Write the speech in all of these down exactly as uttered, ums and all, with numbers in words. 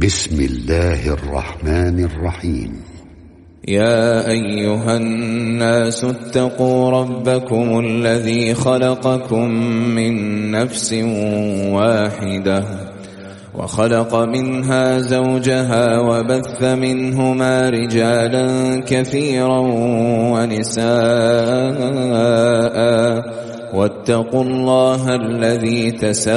بسم الله الرحمن الرحيم. يا أيها الناس اتقوا ربكم الذي خلقكم من نفس واحدة وخلق منها زوجها وبث منهما رجالا كثيرا ونساء واتقوا الله الذي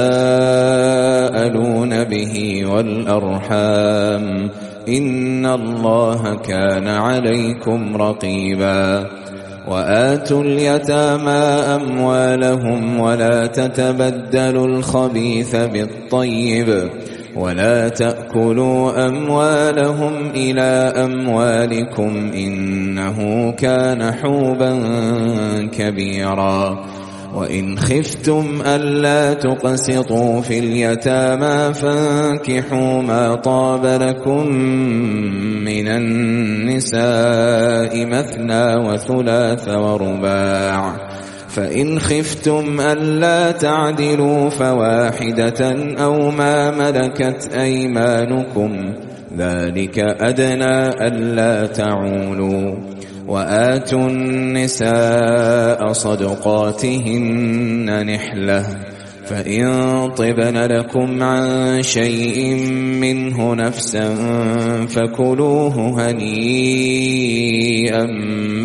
تساءلون به والأرحام إن الله كان عليكم رقيبا. وآتوا اليتامى أموالهم ولا تتبدلوا الخبيث بالطيب ولا تأكلوا أموالهم إلى أموالكم إنه كان حوبا كبيرا. وإن خفتم ألا تقسطوا في اليتامى فانكحوا ما طاب لكم من النساء مثنى وثلاث ورباع فإن خفتم ألا تعدلوا فواحدة أو ما ملكت أيمانكم ذلك أدنى ألا تعولوا. وآتوا النساء صدقاتهن نحلة فإن طبن لكم عن شيء منه نفسا فكلوه هنيئا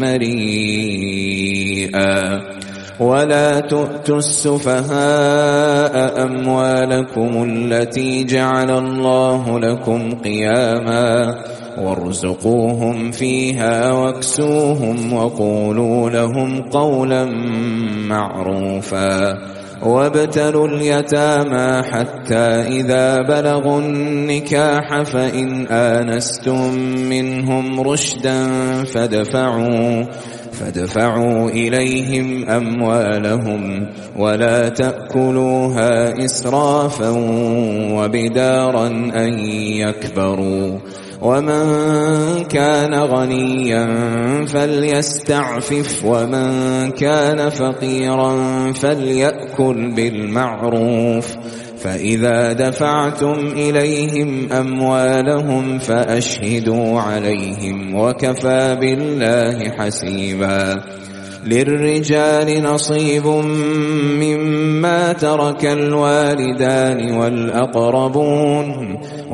مريئا. ولا تؤتوا السفهاء أموالكم التي جعل الله لكم قياما وارزقوهم فيها واكسوهم وقولوا لهم قولا معروفا. وابتلوا اليتامى حتى إذا بلغوا النكاح فإن آنستم منهم رشدا فادفعوا فادفعوا إليهم أموالهم ولا تأكلوها إسرافا وبدارا أن يكبروا. ومن كان غنيا فليستعفف ومن كان فقيرا فليأكل بالمعروف. فإذا دفعتم إليهم أموالهم فأشهدوا عليهم وكفى بالله حسيبا. للرجال نصيب مما ترك الوالدان والأقربون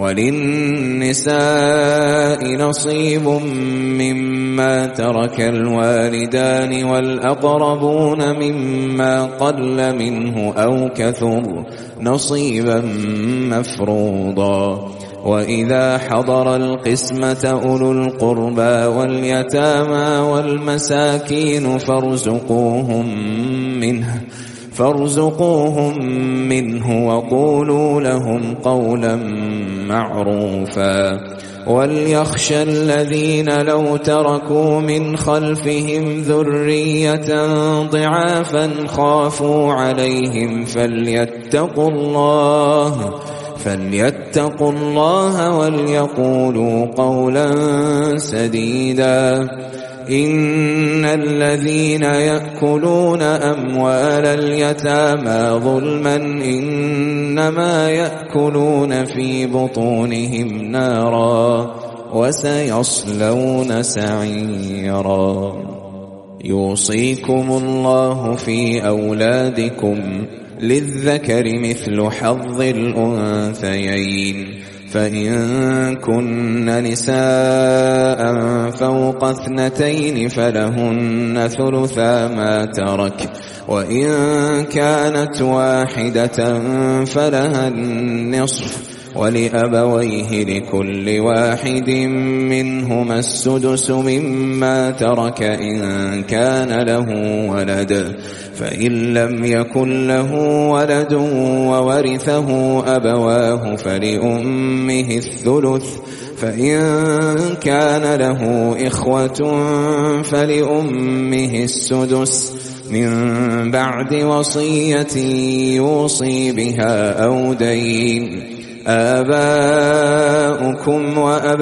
وللنساء نصيب مما ترك الوالدان والأقربون مما قل منه أو كثر نصيبا مفروضا. وإذا حضر القسمة أولو القربى واليتامى والمساكين فارزقوهم منه فارزقوهم منه وقولوا لهم قولا معروفا. وليخشى الذين لو تركوا من خلفهم ذرية ضعافا خافوا عليهم فليتقوا الله فليتقوا الله وليقولوا قولا سديدا. إن الذين يأكلون أموال اليتامى ظلما إنما يأكلون في بطونهم نارا وسيصلون سعيرا. يوصيكم الله في أولادكم للذكر مثل حظ الأنثيين فإن كن نساء فوق اثنتين فلهن ثلثا ما ترك وإن كانت واحدة فلها النصف ولأبويه لكل واحد منهما السدس مما ترك إن كان له ولد فإن لم يكن له ولد وورثه أبواه فلأمه الثلث فإن كان له إخوة فلأمه السدس من بعد وصية يوصي بها أو دين. آباؤكم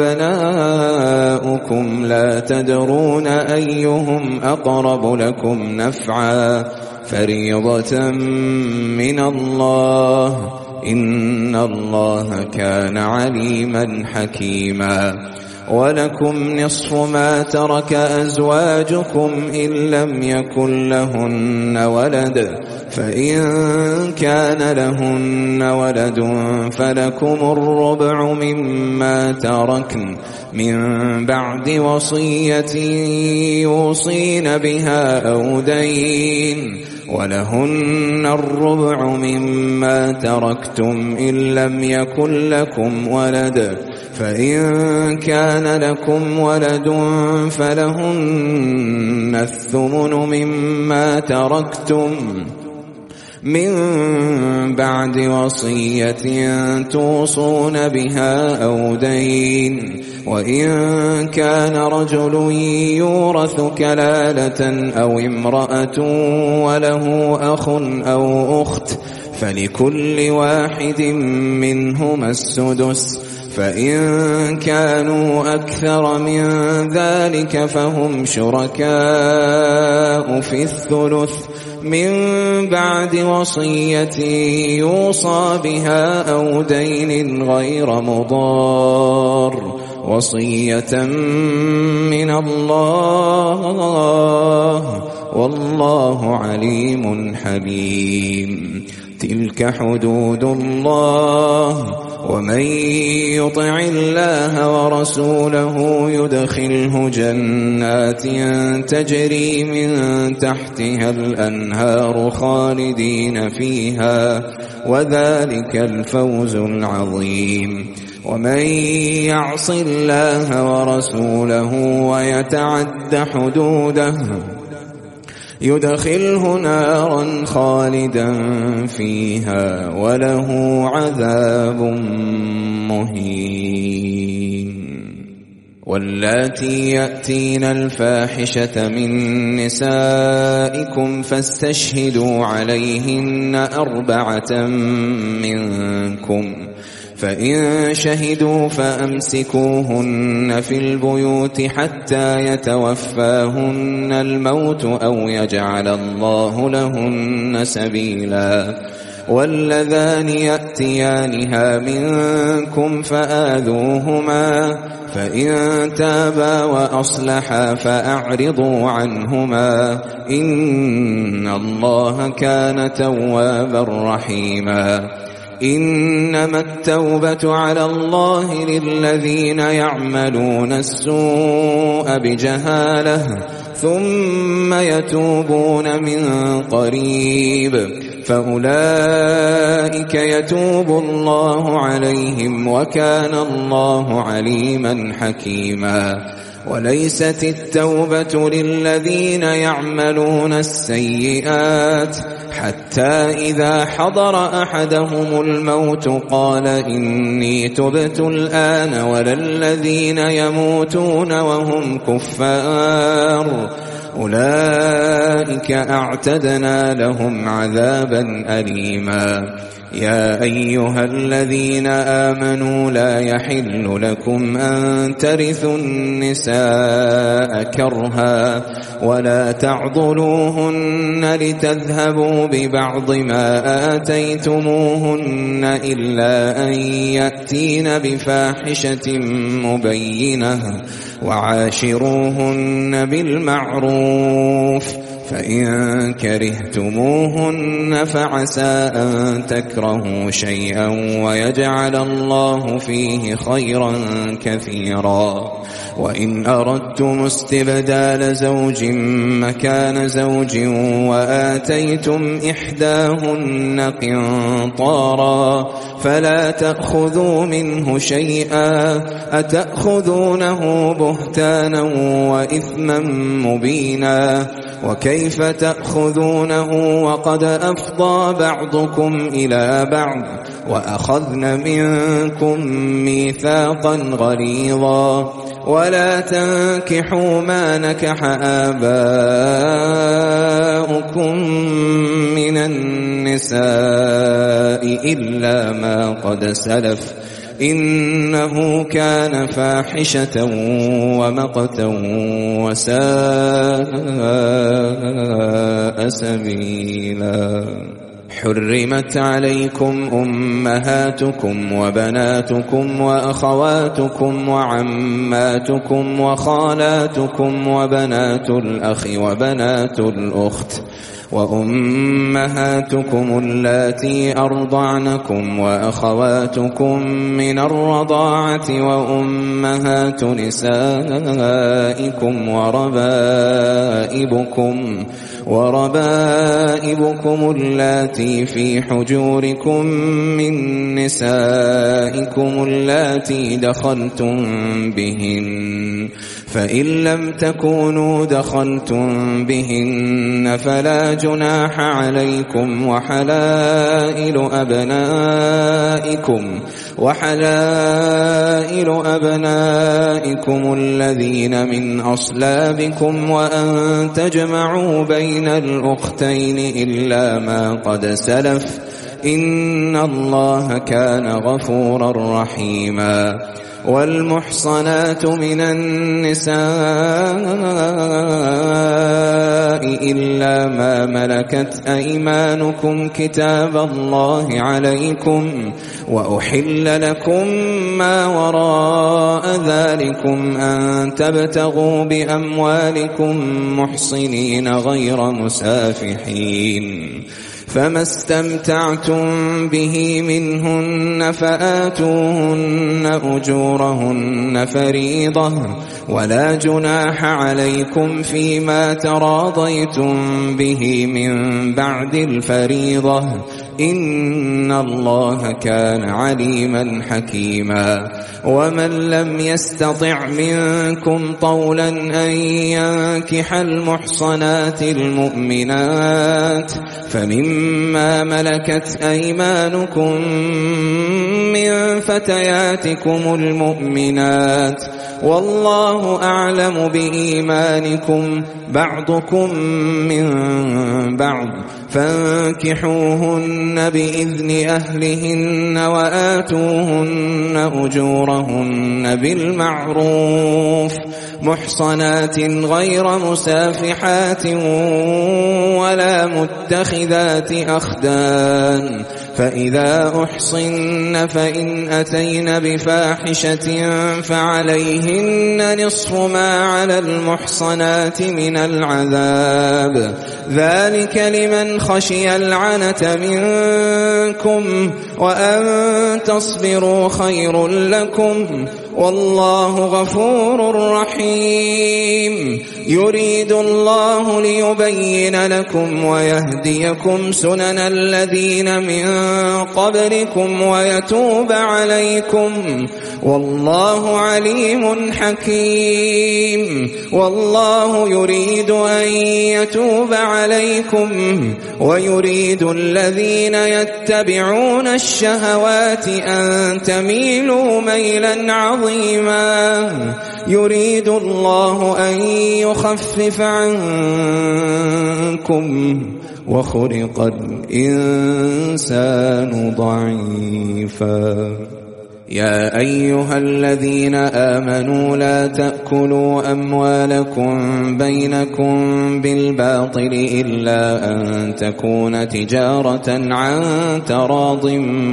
وأبناؤكم لا تدرون أيهم أقرب لكم نفعا فريضة من الله إن الله كان عليما حكيما. ولكم نصف ما ترك أزواجكم إن لم يكن لهن ولد، فإن كان لهن ولد فلكم الربع مما تركن من بعد وصية يوصين بها أو دين، ولهن الربع مما تركتم إن لم يكن لكم ولد، فإن كان لكم ولد فلهن الثمن مما تركتم من بعد وصية توصون بها أو دين، وإن كان رجل يورث كلالة أو امرأة وله أخ أو أخت فلكل واحد منهما السدس، فإن كانوا أكثر من ذلك فهم شركاء في الثلث من بعد وصية يوصى بها أو دين غير مضار، وصية من الله والله عليم حليم. تلك حدود الله، ومن يطع الله ورسوله يدخله جنات تجري من تحتها الأنهار خالدين فيها، وذلك الفوز العظيم. ومن يعص الله ورسوله ويتعد حدوده يدخله نارا خالدا فيها وله عذاب مهين. واللاتي يأتين الفاحشة من نسائكم فاستشهدوا عليهن أربعة منكم، فإن شهدوا فأمسكوهن في البيوت حتى يتوفاهن الموت أو يجعل الله لهن سبيلا. واللذان يأتيانها منكم فآذوهما، فإن تابا وأصلحا فأعرضوا عنهما، إن الله كان توابا رحيما. إنما التوبة على الله للذين يعملون السوء بجهالة ثم يتوبون من قريب فأولئك يتوب الله عليهم وكان الله عليما حكيما. وليست التوبة للذين يعملون السيئات حتى إذا حضر أحدهم الموت قال إني تبت الآن، ولا الذين يموتون وهم كفار أولئك أعتدنا لهم عذابا أليما. يا أيها الذين آمنوا لا يحل لكم أن ترثوا النساء كرها ولا تعضلوهن لتذهبوا ببعض ما آتيتموهن إلا أن يأتين بفاحشة مبينة وعاشروهن بالمعروف، فإن كرهتموهن فعسى أن تكرهوا شيئا ويجعل الله فيه خيرا كثيرا. وإن أردتم استبدال زوج مكان زوج وآتيتم إحداهن قنطارا فلا تأخذوا منه شيئا، أتأخذونه بهتانا وإثما مبينا، وكيف تأخذونه وقد أفضى بعضكم إلى بعض وأخذن منكم ميثاقا غليظا. ولا تنكحوا ما نكح آباؤكم من النساء إلا ما قد سلف إنه كان فاحشة ومقتا وساء سبيلا. حرمت عليكم أمهاتكم وبناتكم وأخواتكم وعماتكم وخالاتكم وبنات الأخ وبنات الأخت وأمهاتكم اللاتي أرضعنكم وأخواتكم من الرضاعة وأمهات نسائكم وربائبكم وربائبكم اللاتي في حجوركم من نسائكم اللاتي دخلتم بهن فإن لم تكونوا دخلتم بهن فلا جناح عليكم وحلائل أبنائكم وحلائل أبنائكم الذين من أصلابكم وأن تجمعوا بين الأختين إلا ما قد سلف إن الله كان غفورا رحيما والمحصنات من النساء إلا ما ملكت أيمانكم كتاب الله عليكم وأحل لكم ما وراء ذلكم أن تبتغوا بأموالكم محصنين غير مسافحين فما استمتعتم به منهن فآتوهن أجورهن فريضة ولا جناح عليكم فيما تراضيتم به من بعد الفريضة إن الله كان عليما حكيما ومن لم يستطع منكم طولا أن ينكح المحصنات المؤمنات فمما ملكت أيمانكم من فتياتكم المؤمنات والله أعلم بإيمانكم بعضكم من بعض فانكحوهن بإذن أهلهن وآتوهن أجورهن بالمعروف محصنات غير مسافحات ولا متخذات أخدان فإذا أحصن فإن أتين بفاحشة فعليهن نصف ما على المحصنات من العذاب ذلك لمن خشي العنة منكم وأن تصبروا خير لكم والله غفور رحيم يريد الله ليبين لكم ويهديكم سنن الذين من قبلكم ويتوب عليكم والله عليم حكيم والله يريد أن يتوب عليكم ويريد الذين يتبعون الشهوات أن تميلوا ميلا عظيما يريد الله أن يخفف عنكم وخلق الإنسان ضعيفا يا أيها الذين آمنوا لا تأكلوا أموالكم بينكم بالباطل إلا أن تكون تجارة عن تراض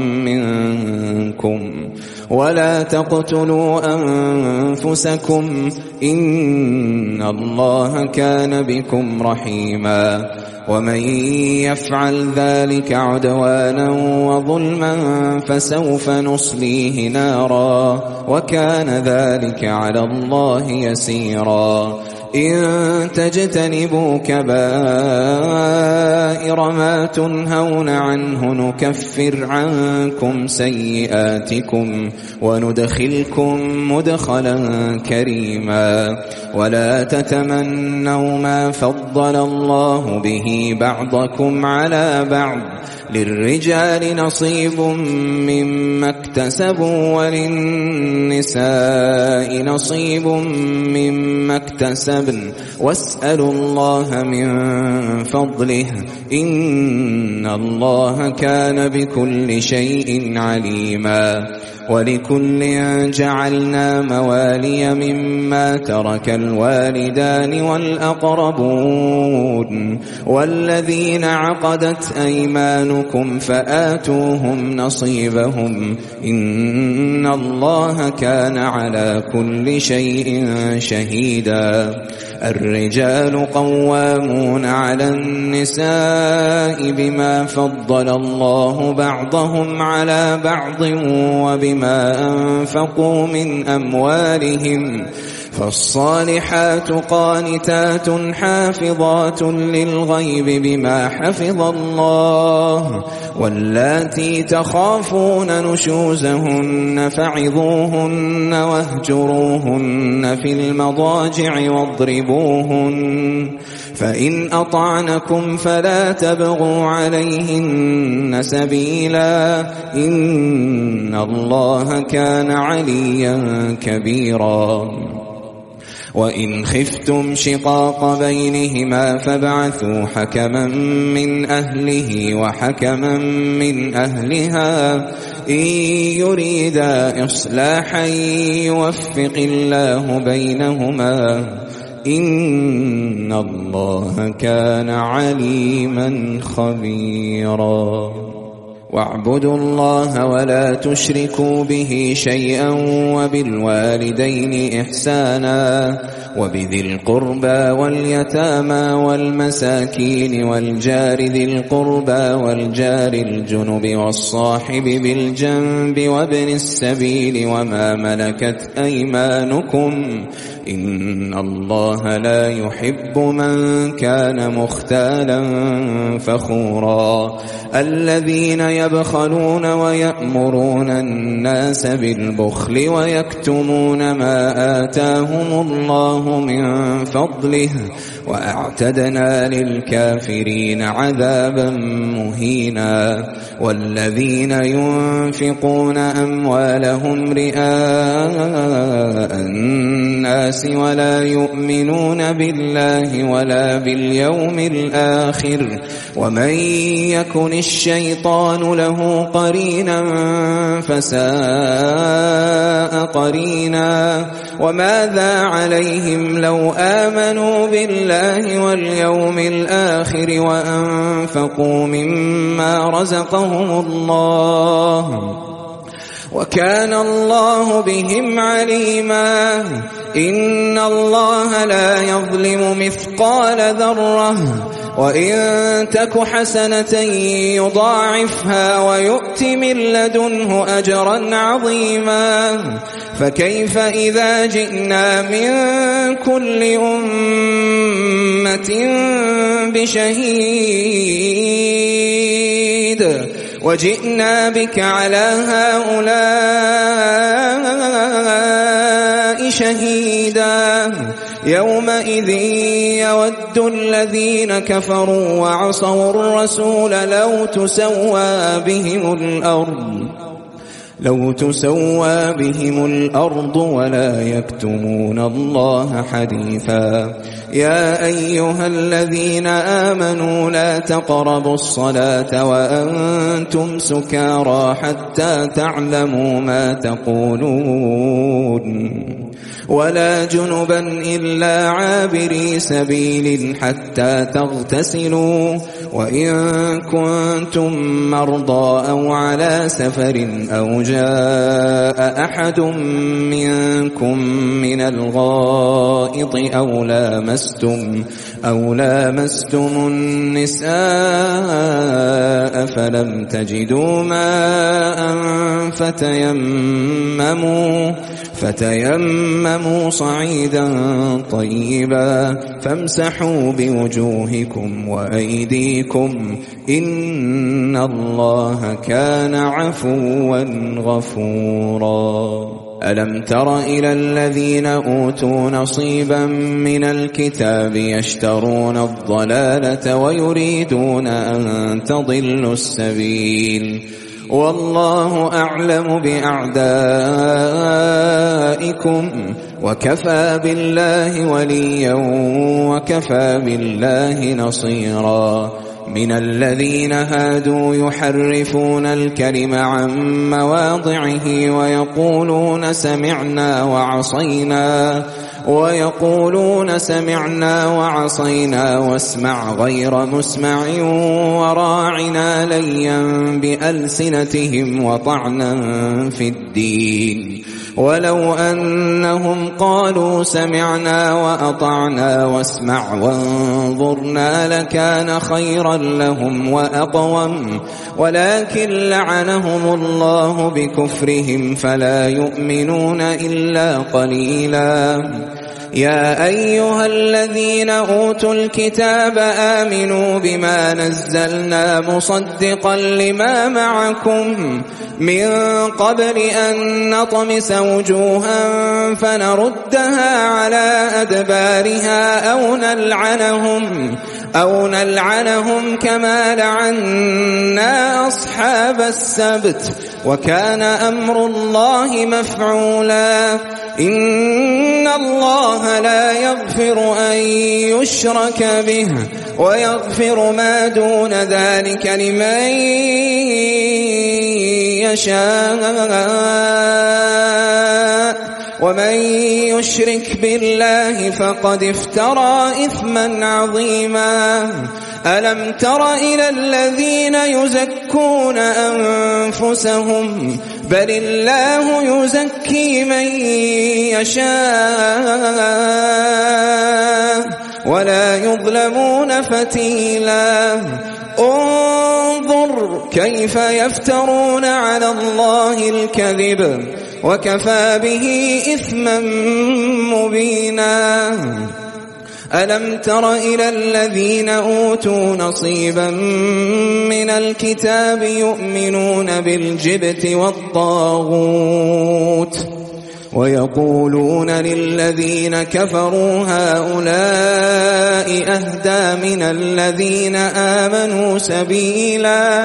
منكم ولا تقتلوا أنفسكم إن الله كان بكم رحيما ومن يفعل ذلك عدوانا وظلما فسوف نصليه نارا وكان ذلك على الله يسيرا إن تجتنبوا كبائر ما تنهون عنه نكفر عنكم سيئاتكم وندخلكم مدخلا كريما ولا تتمنوا ما فضل الله به بعضكم على بعض للرجال نصيب مما اكتسبوا وللنساء نصيب مما اكتسبن واسألوا الله من فضله إن الله كان بكل شيء عليما ولكل جعلنا موالي مما ترك الوالدان والأقربون والذين عقدت أيمانكم فآتوهم نصيبهم إن الله كان على كل شيء شهيدا. الرجال قوامون على النساء بما فضل الله بعضهم على بعض وبما أنفقوا من أموالهم فالصالحات قانتات حافظات للغيب بما حفظ الله واللاتي تخافون نشوزهن فعظوهن واهجروهن في المضاجع واضربوهن فإن أطعنكم فلا تبغوا عليهن سبيلا إن الله كان عليا كبيرا. وإن خفتم شقاق بينهما فابعثوا حكما من أهله وحكما من أهلها إن يريدا إصلاحا يوفق الله بينهما إن الله كان عليما خبيرا. واعبدوا الله ولا تشركوا به شيئا وبالوالدين إحسانا وبذي القربى واليتامى والمساكين والجار ذي القربى والجار الجنب والصاحب بالجنب وابن السبيل وما ملكت أيمانكم إن الله لا يحب من كان مختالا فخورا. الذين يبخلون ويأمرون الناس بالبخل ويكتمون ما آتاهم الله من فضله وأعتدنا للكافرين عذابا مهينا. والذين ينفقون أموالهم رئاء الناس ولا يؤمنون بالله ولا باليوم الآخر ومن يكن الشيطان له قرينا فساء قرينا. وماذا عليهم لو آمنوا بالله واليوم الآخر وأنفقوا مما رزقهم الله وكان الله بهم عليما. إن الله لا يظلم مثقال ذرة وإن تك حسنة يضاعفها ويؤت من لدنه أجرا عظيما. فكيف إذا جئنا من كل أمة بشهيد وجئنا بك على هؤلاء شهيدا. يومئذ يود الذين كفروا وعصوا الرسول لو تسوى بهم الأرض لو تسوى بهم الأرض ولا يكتمون الله حديثا. يا أيها الذين آمنوا لا تقربوا الصلاة وأنتم سكارى حتى تعلموا ما تقولون ولا جنبا إلا عابري سبيل حتى تغتسلوا وإن كنتم مرضى أو على سفر أو جاء أحد منكم من الغائط أو لامستم أو لامستم النساء فلم تجدوا ماء فتيمموا فتيمموا صعيدا طيبا فامسحوا بوجوهكم وأيديكم إن الله كان عفوا غفورا. ألم تر إلى الذين أوتوا نصيبا من الكتاب يشترون الضلالة ويريدون أن تضلوا السبيل والله أعلم بأعدائكم وكفى بالله وليا وكفى بالله نصيرا. من الذين هادوا يحرفون الكلم عن مواضعه ويقولون سمعنا وعصينا ويقولون سمعنا وعصينا واسمع غير مسمع وراعنا ليا بألسنتهم وطعنا في الدين ولو أنهم قالوا سمعنا وأطعنا واسمع وانظرنا لكان خيرا لهم وأقوم ولكن لعنهم الله بكفرهم فلا يؤمنون إلا قليلا يا أيها الذين أوتوا الكتاب آمنوا بما نزلنا مصدقا لما معكم من قبل أن نطمس وجوها فنردها على أدبارها أو نلعنهم أو نلعنهم كما لعنا أصحاب السبت وكان أمر الله مفعولا إن الله لا يغفر أن يشرك به ويغفر ما دون ذلك لمن يشاء ومن يشرك بالله فقد افترى إثما عظيما ألم تر إلى الذين يزكون أنفسهم بل الله يزكي من يشاء ولا يظلمون فتيلا انظر كيف يفترون على الله الكذب وكفى به إثما مبينا ألم تر إلى الذين أوتوا نصيبا من الكتاب يؤمنون بالجبت والطاغوت ويقولون للذين كفروا هؤلاء أهدى من الذين آمنوا سبيلا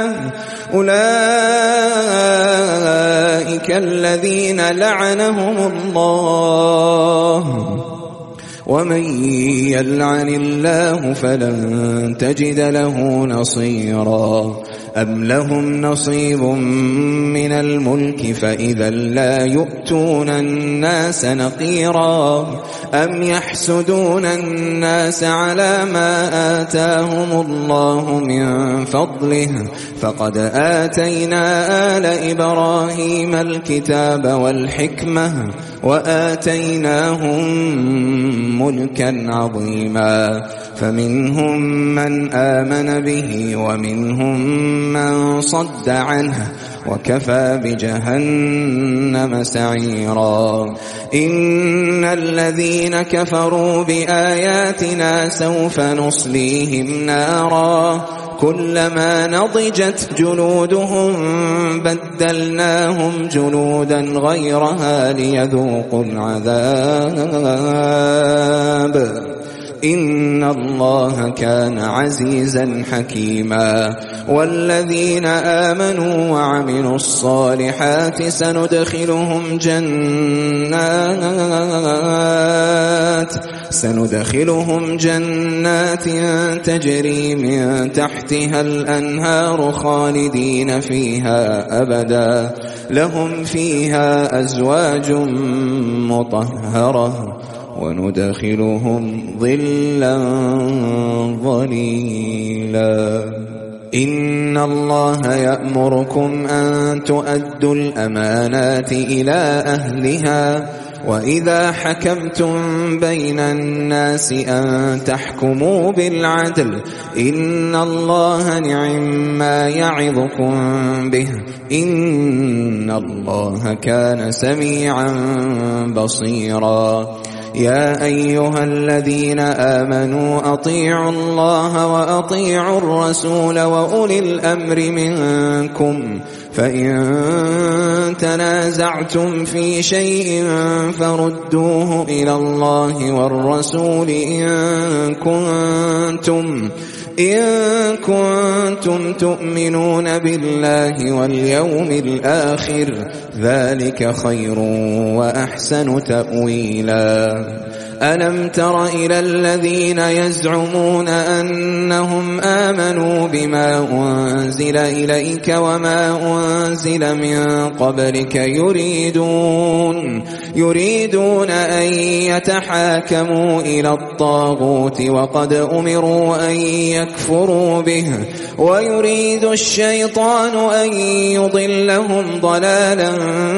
أولئك الذين لعنهم الله ومن يلعن الله فلن تجد له نصيرا أم لهم نصيب من الملك فإذا لا يؤتون الناس نقيرا أم يحسدون الناس على ما آتاهم الله من فضله فقد آتينا آل إبراهيم الكتاب والحكمة وآتيناهم ملكا عظيما فمنهم من آمن به ومنهم من صد عنه وكفى بجهنم سعيرا إن الذين كفروا بآياتنا سوف نصليهم نارا كلما نضجت جلودهم بدلناهم جلودا غيرها ليذوقوا العذاب إن الله كان عزيزا حكيما والذين آمنوا وعملوا الصالحات سندخلهم جنات سندخلهم جنات تجري من تحتها الأنهار خالدين فيها أبدا لهم فيها أزواج مطهرة وندخلهم ظلا ظليلا إن الله يأمركم أن تؤدوا الأمانات إلى أهلها وإذا حكمتم بين الناس أن تحكموا بالعدل إن الله نعما يعظكم به إن الله كان سميعا بصيرا يا أيها الذين آمنوا أطيعوا الله وأطيعوا الرسول وأولي الأمر منكم فإن تنازعتم في شيء فردوه إلى الله والرسول إن كنتم إن كنتم تؤمنون بالله واليوم الآخر ذلك خير وأحسن تأويلا. ألم تر إلى الذين يزعمون أنهم آمنوا بما أنزل إليك وما أنزل من قبلك يريدون يريدون أن يتحاكموا إلى الطاغوت وقد أمروا أن يكفروا به ويريد الشيطان أن يضلهم ضلالا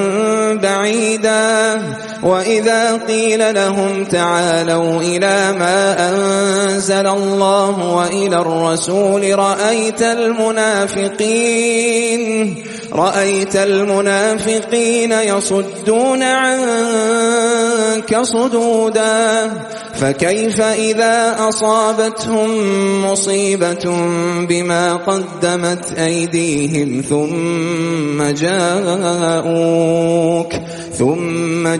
بعيدا. وإذا قيل لهم تعالوا إلى ما أنزل الله وإلى الرسول رأيت المنافقين رأيت المنافقين يصدون عنك صدودا. فكيف إذا أصابتهم مصيبة بما قدمت أيديهم ثم جاءوك ثم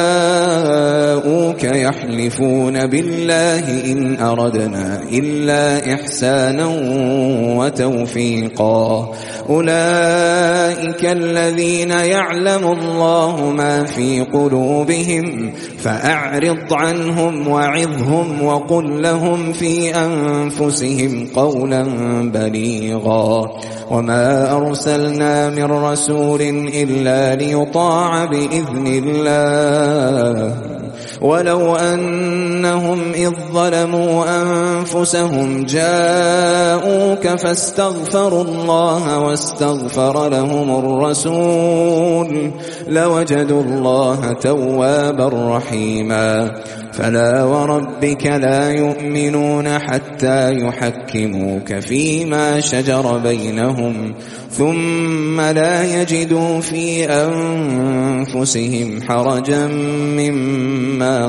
جاءوك يحلفون بالله إن أردنا إلا إحسانا وتوفيقا. أولئك الذين يعلم الله ما في قلوبهم فأعرض عنهم وعظهم وقل لهم في أنفسهم قولا بليغا. وما أرسلنا من رسول إلا ليطاع بإذن الله ولو أنهم إذ ظلموا أنفسهم جاءوك فاستغفروا الله واستغفر لهم الرسول لوجدوا الله توابا رحيما. فلا وربك لا يؤمنون حتى يحكموك فيما شجر بينهم ثم لا يجدوا في أنفسهم حرجا مما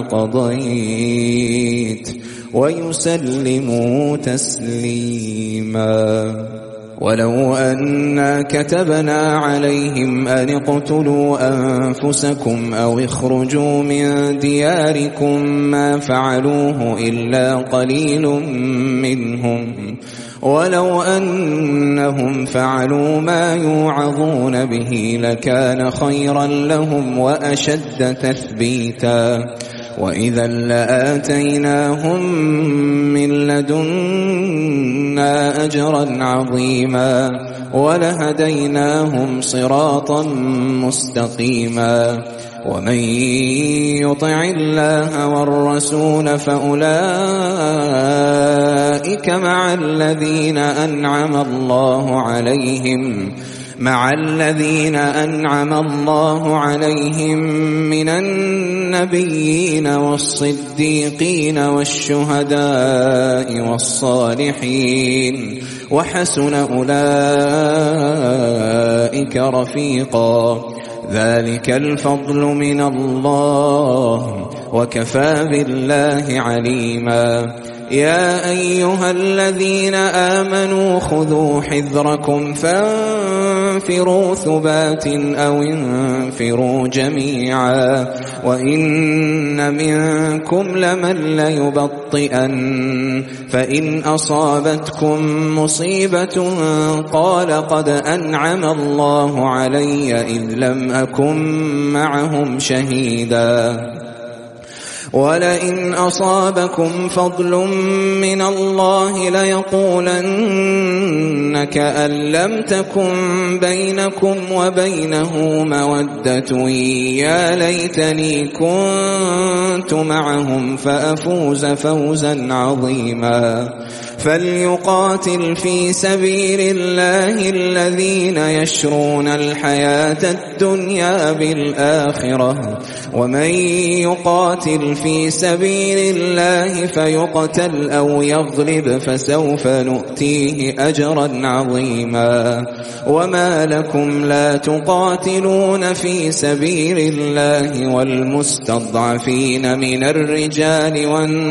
قضيت ويسلموا تسليما. ولو أنا كتبنا عليهم أن اقتلوا أنفسكم أو اخرجوا من دياركم ما فعلوه إلا قليل منهم ولو أنهم فعلوا ما يوعظون به لكان خيرا لهم وأشد تثبيتا. وإذا لآتيناهم من لدنا أجرا عظيما ولهديناهم صراطا مستقيما. ومن يطع الله والرسول فأولئك مع الذين أنعم الله عليهم مع الذين أنعم الله عليهم من النبيين والصديقين والشهداء والصالحين وحسن أولئك رفيقا. ذلك الفضل من الله وكفى بالله عليما. يا أيها الذين آمنوا خذوا حذركم فانفروا ثبات أو انفروا جميعا وإن منكم لمن ليبطئن فإن أصابتكم مصيبة قال قد أنعم الله علي إذ لم أكن معهم شهيدا. ولئن أصابكم فضل من الله ليقولن كأن لم تكن بينكم وبينه مودة يا ليتني كنت معهم فأفوز فوزا عظيما. فليقاتل في سبيل الله الذين يشرون الحياة الدنيا بالآخرة ومن يقاتل في سبيل الله فيقتل أو يغلب فسوف نؤتيه أجرا عظيما. وما لكم لا تقاتلون في سبيل الله والمستضعفين من الرجال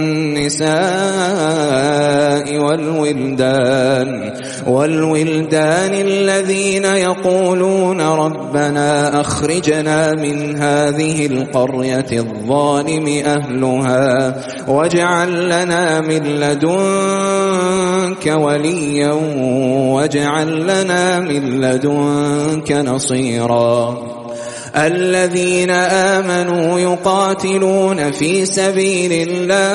والنساء والولدان والولدان الذين يقولون ربنا أخرجنا من هذه القرية الظالم أهلها واجعل لنا من لدنك وليا واجعل لنا من لدنك نصيرا. الذين آمنوا يقاتلون في سبيل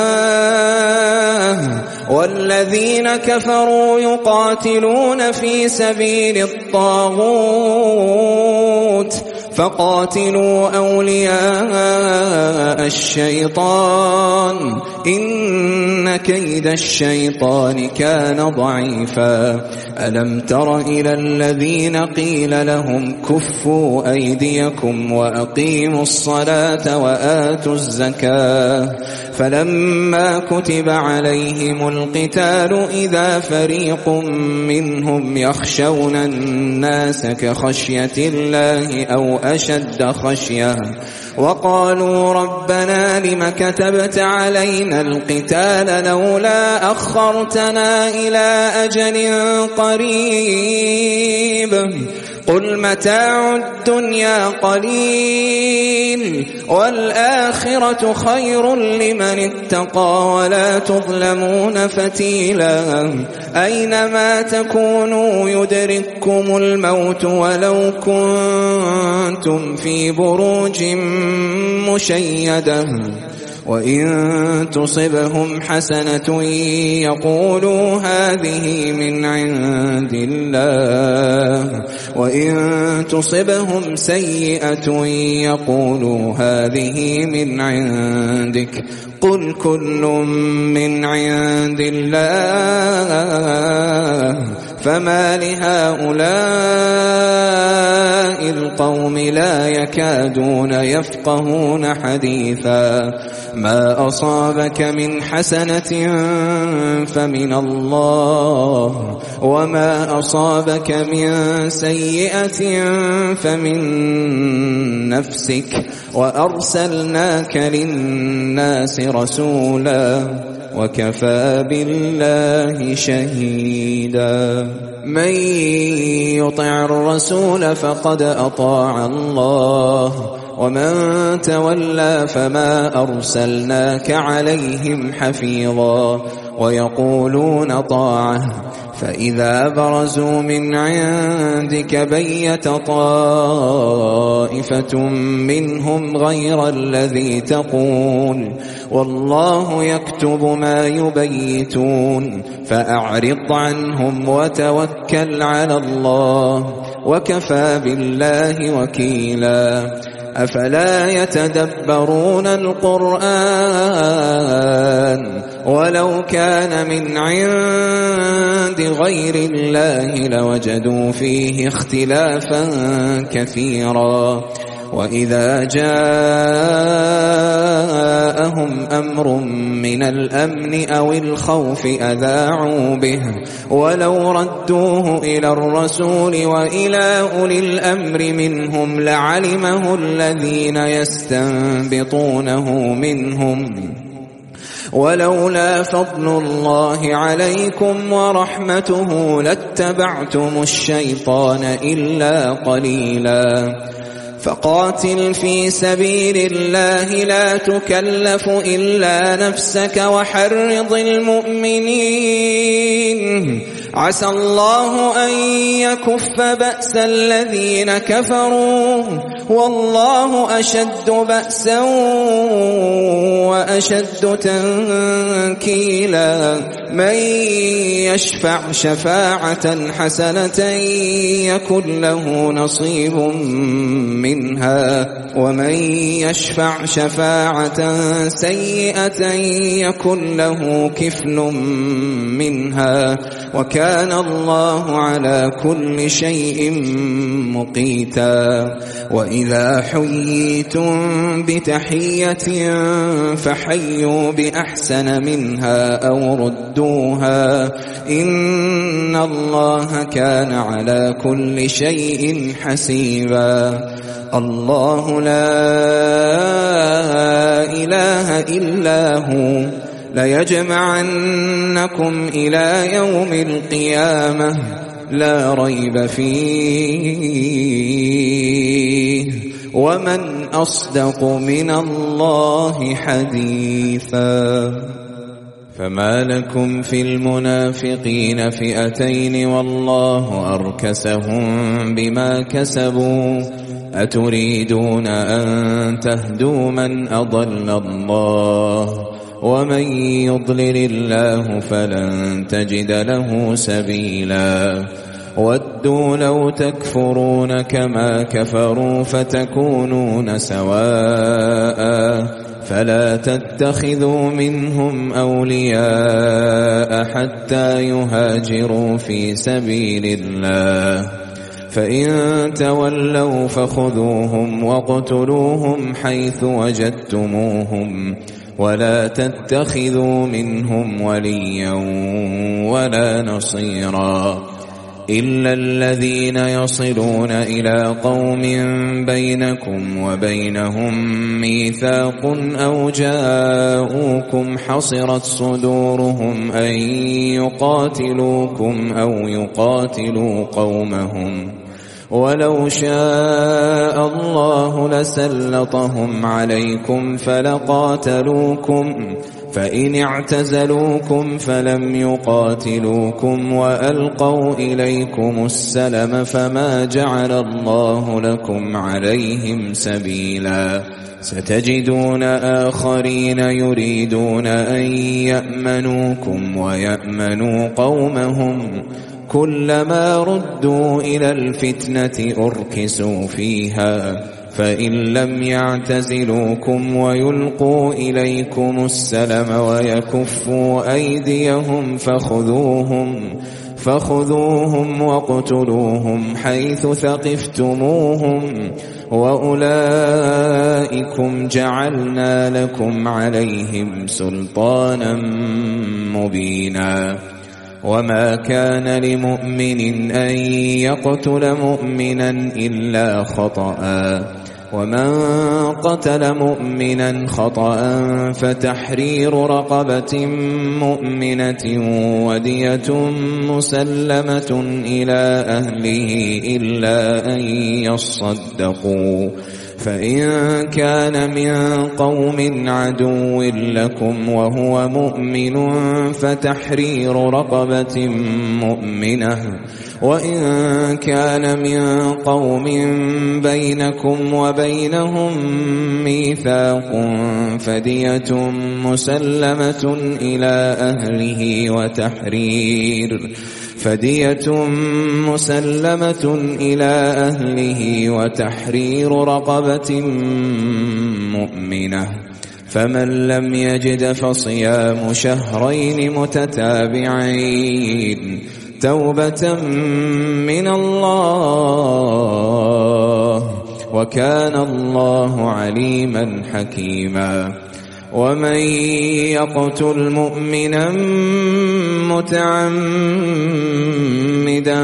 الله والذين كفروا يقاتلون في سبيل الطاغوت فقاتلوا أولياء الشيطان إن كيد الشيطان كان ضعيفا ألم تر إلى الذين قيل لهم كفوا أيديكم وأقيموا الصلاة وآتوا الزكاة فلما كتب عليهم القتال إذا فريق منهم يخشون الناس كخشية الله أو أشد خشية وقالوا ربنا لم كتبت علينا القتال لولا أخرتنا إلى أجل قريب قل متاع الدنيا قليل والآخرة خير لمن اتقى ولا تظلمون فتيلا أينما تكونوا يدرككم الموت ولو كنتم في بروج مشيدة وإن تصبهم حسنة يقولوا هذه من عند الله وإن تصبهم سيئة يقولوا هذه من عندك قل كل من عند الله فما لهؤلاء القوم لا يكادون يفقهون حديثا ما أصابك من حسنة فمن الله وما أصابك من سيئة فمن نفسك وأرسلناك للناس رسولا وكفى بالله شهيدا من يطع الرسول فقد أطاع الله ومن تولى فما أرسلناك عليهم حفيظا ويقولون طاعة فإذا برزوا من عندك بيت طائفة منهم غير الذي تقول والله يكتب ما يبيتون فأعرض عنهم وتوكل على الله وكفى بالله وكيلا أفلا يتدبرون القرآن ولو كان من عند غير الله لوجدوا فيه اختلافا كثيرا وإذا جاءهم أمر من الأمن أو الخوف أذاعوا به ولو ردوه إلى الرسول وإلى أولي الأمر منهم لعلمه الذين يستنبطونه منهم ولولا فضل الله عليكم ورحمته لاتبعتم الشيطان إلا قليلا فقاتل في سبيل الله لا تكلف إلا نفسك وحرض المؤمنين عسى الله أن يكف بأس الذين كفروا والله أشد بأسا وأشد تنكيلا من يشفع شفاعة حسنة يكن له نصيب منها ومن يشفع شفاعة سيئة يكن له كفل منها وكان الله على كل شيء مقيتا وإذا حييتم بتحية فحيوا بأحسن منها أو ردوها إن الله كان على كل شيء حسيبا الله لا إله إلا هو ليجمعنكم إلى يوم القيامة لا ريب فيه ومن أصدق من الله حديثا فما لكم في المنافقين فئتين والله أركسهم بما كسبوا أتريدون أن تهدوا من أضل الله ومن يضلل الله فلن تجد له سبيلا ودوا لو تكفرون كما كفروا فتكونون سواء فلا تتخذوا منهم أولياء حتى يهاجروا في سبيل الله فإن تولوا فخذوهم واقتلوهم حيث وجدتموهم ولا تتخذوا منهم وليا ولا نصيرا إلا الذين يصلون إلى قوم بينكم وبينهم ميثاق أو جاءوكم حصرت صدورهم أن يقاتلوكم أو يقاتلوا قومهم ولو شاء الله لسلطهم عليكم فلقاتلوكم فإن اعتزلوكم فلم يقاتلوكم وألقوا إليكم السلم فما جعل الله لكم عليهم سبيلا ستجدون آخرين يريدون أن يأمنوكم ويأمنوا قومهم كلما ردوا إلى الفتنة أركسوا فيها فإن لم يعتزلوكم ويلقوا إليكم السلم ويكفوا أيديهم فخذوهم فخذوهم واقتلوهم حيث ثقفتموهم وأولئكم جعلنا لكم عليهم سلطانا مبينا وما كان لمؤمن أن يقتل مؤمنا إلا خطأ ومن قتل مؤمنا خطأ فتحرير رقبة مؤمنة ودية مسلمة إلى أهله إلا أن يصدقوا فإن كان من قوم عدو لكم وهو مؤمن فتحرير رقبة مؤمنة وإن كان من قوم بينكم وبينهم ميثاق فدية مسلمة إلى أهله وتحرير فدية مسلمة إلى أهله وتحرير رقبة مؤمنة فمن لم يجد فصيام شهرين متتابعين توبة من الله وكان الله عليما حكيما ومن يقتل مؤمنا متعمدا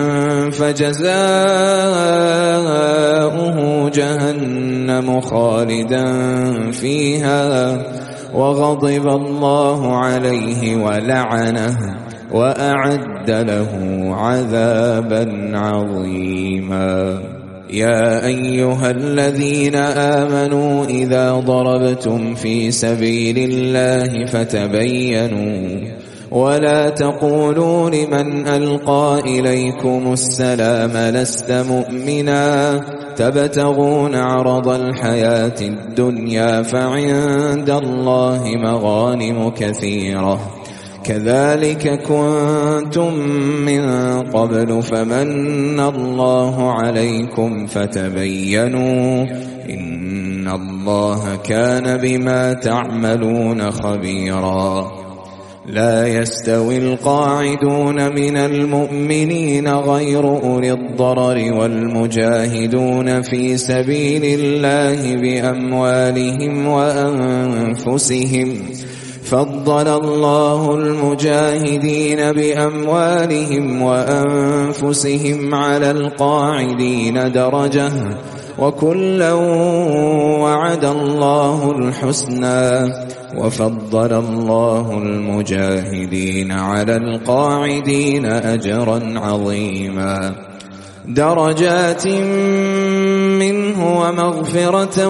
فجزاؤه جهنم خالدا فيها وغضب الله عليه ولعنه وأعد له عذابا عظيما يا أيها الذين آمنوا إذا ضربتم في سبيل الله فتبينوا ولا تقولوا لمن ألقى إليكم السلام لست مؤمنا تبتغون عرض الحياة الدنيا فعند الله مغانم كثيرة كذلك كنتم من قبل فمن الله عليكم فتبينوا إن الله كان بما تعملون خبيرا لا يستوي القاعدون من المؤمنين غير أولي الضرر والمجاهدون في سبيل الله بأموالهم وأنفسهم فضل الله المجاهدين بأموالهم وأنفسهم على القاعدين درجة وكلا وعد الله الحسنى وفضل الله المجاهدين على القاعدين أجرا عظيما درجات منه ومغفرة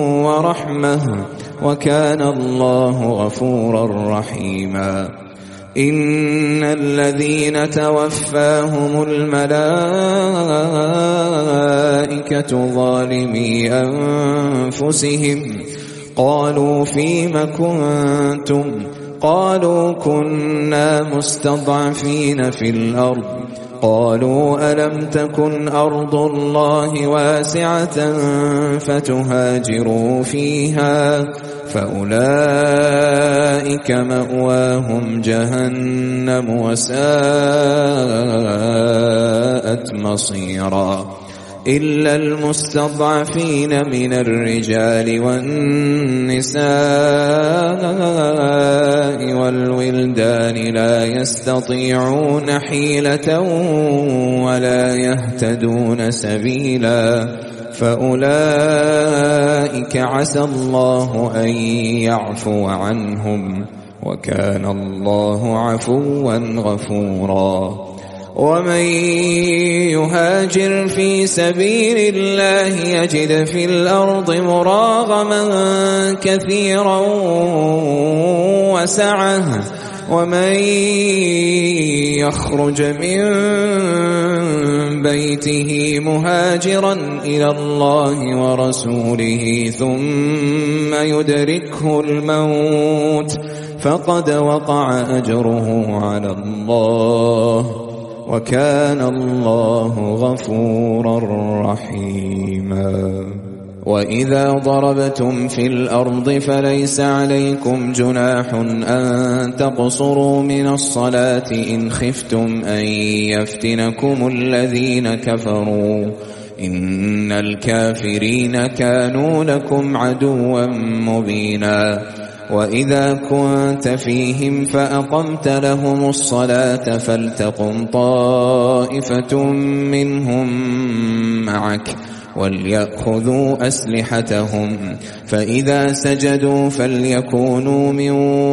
ورحمة وكان الله غفورا رحيما إن الذين توفاهم الملائكة ظالمي أنفسهم قالوا فيم كنتم قالوا كنا مستضعفين في الأرض قالوا ألم تكن أرض الله واسعة فتهاجروا فيها فأولئك مأواهم جهنم وساءت مصيرا إلا المستضعفين من الرجال والنساء والولدان لا يستطيعون حيلة ولا يهتدون سبيلا فأولئك عسى الله أن يعفو عنهم وكان الله عفوا غفورا ومن يهاجر في سبيل الله يجد في الأرض مراغما كثيرا وسعة ومن يخرج من بيته مهاجرا إلى الله ورسوله ثم يدركه الموت فقد وقع أجره على الله وكان الله غفورا رحيما وإذا ضربتم في الأرض فليس عليكم جناح أن تقصروا من الصلاة إن خفتم أن يفتنكم الذين كفروا إن الكافرين كانوا لكم عدوا مبينا وإذا كنت فيهم فأقمت لهم الصلاة فلتقم طائفة منهم معك وليأخذوا أسلحتهم فإذا سجدوا فليكونوا من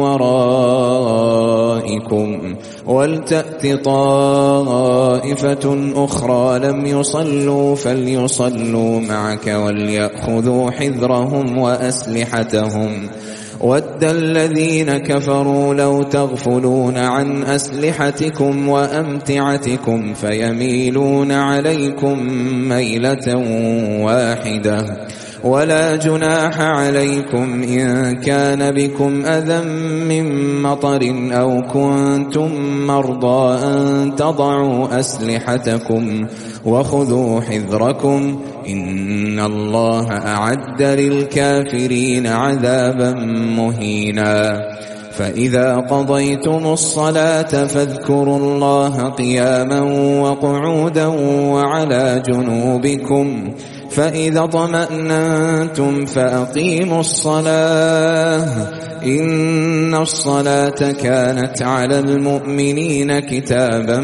ورائكم ولتأت طائفة أخرى لم يصلوا فليصلوا معك وليأخذوا حذرهم وأسلحتهم ود الذين كفروا لو تغفلون عن أسلحتكم وأمتعتكم فيميلون عليكم ميلة واحدة ولا جناح عليكم إن كان بكم أذى من مطر أو كنتم مرضى أن تضعوا أسلحتكم وخذوا حذركم إن الله أعد للكافرين عذابا مهينا فإذا قضيتم الصلاة فاذكروا الله قياما وقعودا وعلى جنوبكم فإذا اطمأننتم فأقيموا الصلاة إن الصلاة كانت على المؤمنين كتابا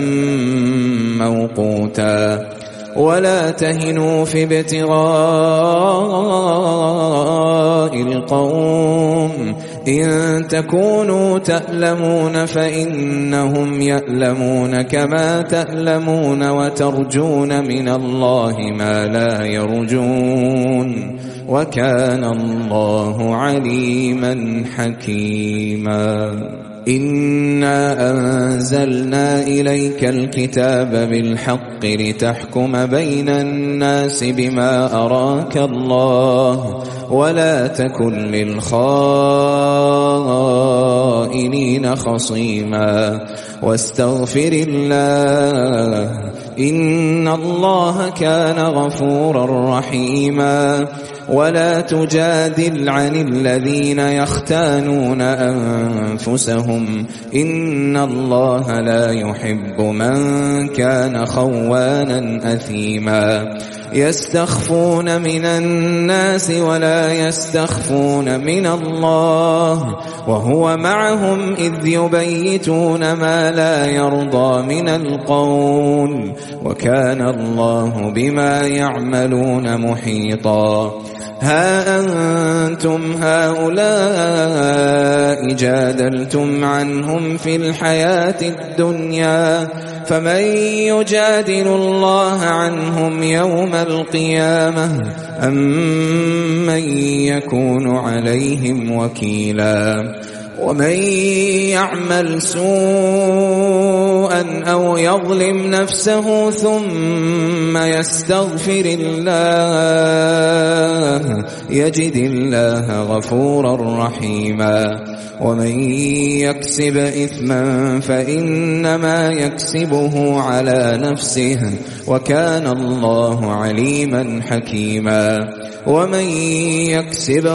موقوتا ولا تهنوا في ابتغاء القوم إن تكونوا تألمون فإنهم يألمون كما تألمون وترجون من الله ما لا يرجون وكان الله عليما حكيما إنا أنزلنا إليك الكتاب بالحق لتحكم بين الناس بما أراك الله ولا تكن للخائنين خصيما واستغفر الله إن الله كان غفورا رحيما ولا تجادل عن الذين يختانون أنفسهم إن الله لا يحب من كان خوانا أثيما يستخفون من الناس ولا يستخفون من الله وهو معهم إذ يبيتون ما لا يرضى من القول وكان الله بما يعملون محيطا ها أنتم هؤلاء جادلتم عنهم في الحياة الدنيا فمن يجادل الله عنهم يوم القيامة أم من يكون عليهم وكيلا ومن يعمل سوءا أو يظلم نفسه ثم يستغفر الله يجد الله غفورا رحيما ومن يكسب إثما فإنما يكسبه على نفسه وكان الله عليما حكيما ومن يكسب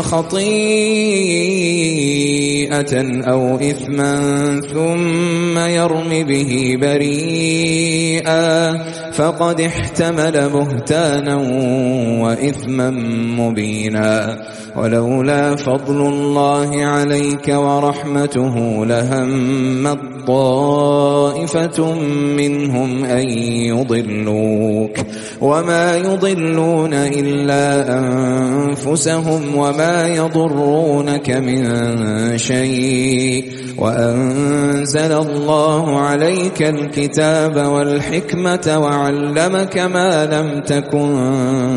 خطيئة أو إثما ثم يرم به بريئا فقد احتمل بهتانا وإثما مبينا ولولا فضل الله عليك ورحمته لهمت طائفة منهم أن يضلوك وما يضلون إلا أنفسهم وما يضرونك من شيء وأنزل الله عليك الكتاب والحكمة وعلمك ما لم تكن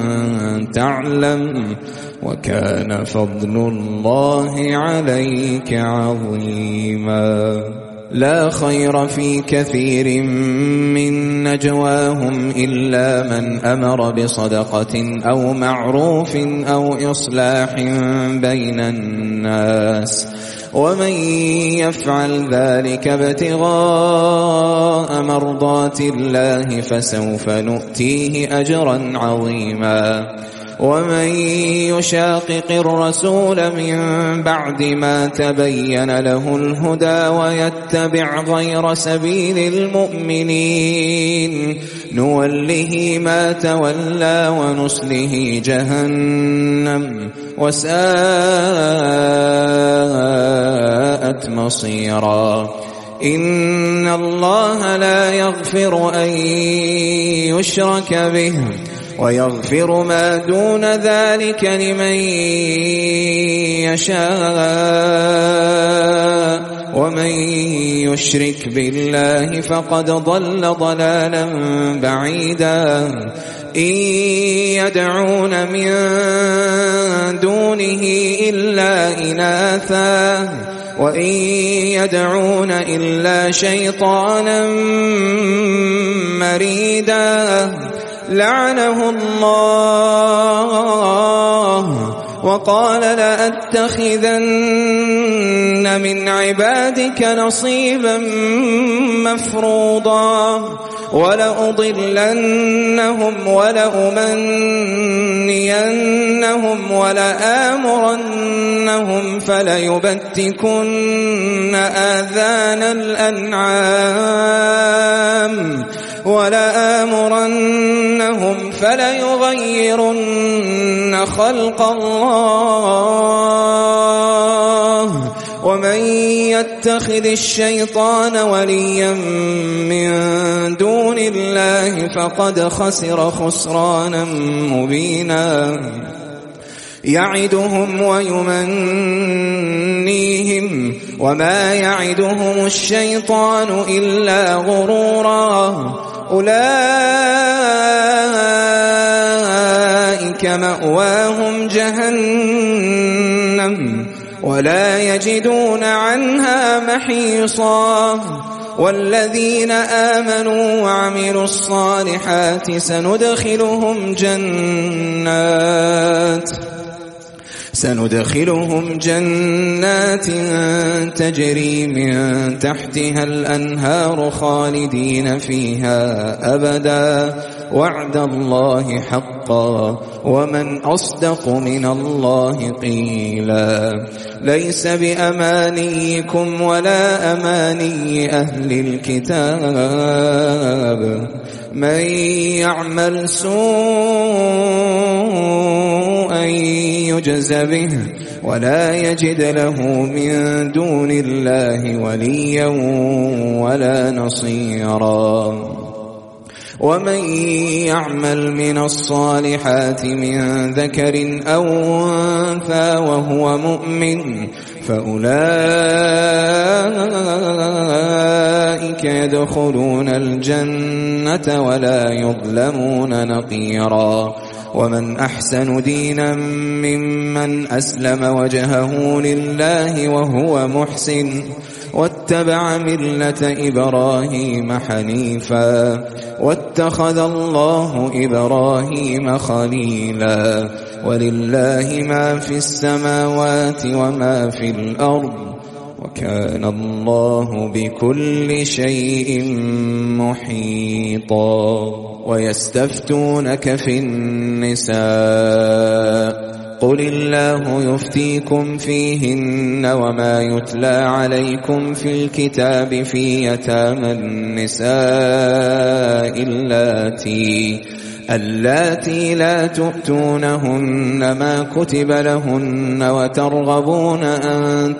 تعلم وكان فضل الله عليك عظيما لا خير في كثير من نجواهم إلا من أمر بصدقة أو معروف أو إصلاح بين الناس ومن يفعل ذلك ابتغاء مرضات الله فسوف نؤتيه أجرا عظيما ومن يشاقق الرسول من بعد ما تبين له الهدى ويتبع غير سبيل المؤمنين نوله ما تولى ونصله جهنم وساءت مصيرا إن الله لا يغفر أن يشرك به ويغفر ما دون ذلك لمن يشاء ومن يشرك بالله فقد ضل ضلالا بعيدا إن يدعون من دونه إلا إناثا وإن يدعون إلا شيطانا مريدا لعنه الله وقال لأتخذن من عبادك نصيبا مفروضا ولأضلنهم ولأمنينهم ولآمرنهم فليبتكن آذان الأنعام ولآمرنهم فليغيرن خلق الله ومن يتخذ الشيطان وليا من دون الله فقد خسر خسرانا مبينا يعدهم ويمنيهم وما يعدهم الشيطان إلا غرورا أولئك مأواهم جهنم ولا يجدون عنها محيصا والذين آمنوا وعملوا الصالحات سندخلهم جنات سندخلهم جنات تجري من تحتها الأنهار خالدين فيها أبدا وعد الله حقا ومن أصدق من الله قيلا ليس بأمانيكم ولا أماني أهل الكتاب من يعمل سوءا يجز به ولا يجد له من دون الله وليا ولا نصيرا ومن يعمل من الصالحات من ذكر أو أنثى وهو مؤمن فأولئك يدخلون الجنة ولا يظلمون نقيرا ومن أحسن دينا ممن أسلم وجهه لله وهو محسن واتبع ملة إبراهيم حنيفا واتخذ الله إبراهيم خليلا ولله ما في السماوات وما في الأرض وكان الله بكل شيء محيطا. ويستفتونك في النساء قل الله يفتيكم فيهن وما يتلى عليكم في الكتاب في يتامى النساء اللاتي اللاتي لا تؤتونهن ما كتب لهن وترغبون أن